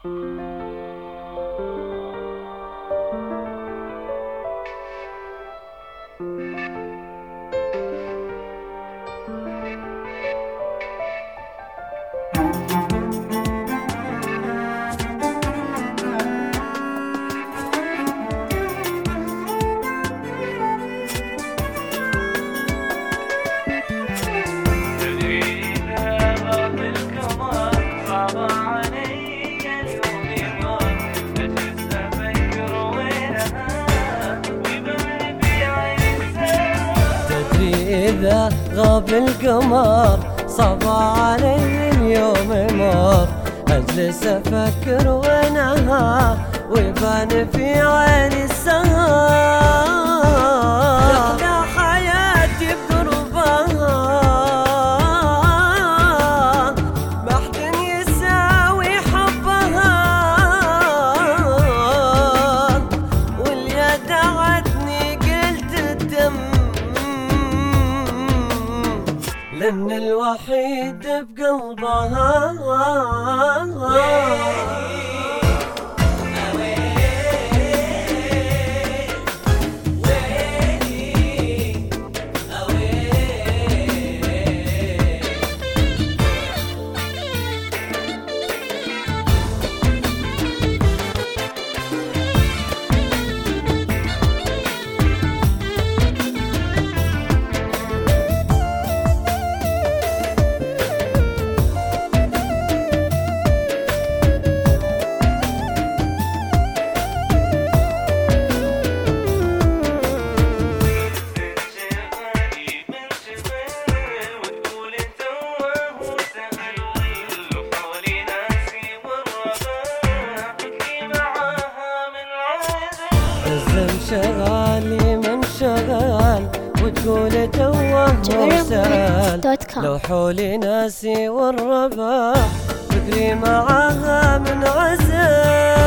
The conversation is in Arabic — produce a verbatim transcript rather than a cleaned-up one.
إذا غاب القمر صعب علي اليوم مر، أجلس أفكر وأنهى ويبان في عيني السهر. تحلى حياتي بقربها ما حد يساوي حبها، واللي دعتني قلت الدم لأن الوحيد بقلبها. شغالي من شغال وتقول توه مرسال، لو حولي ناسي والربا فكري معاها من عزال.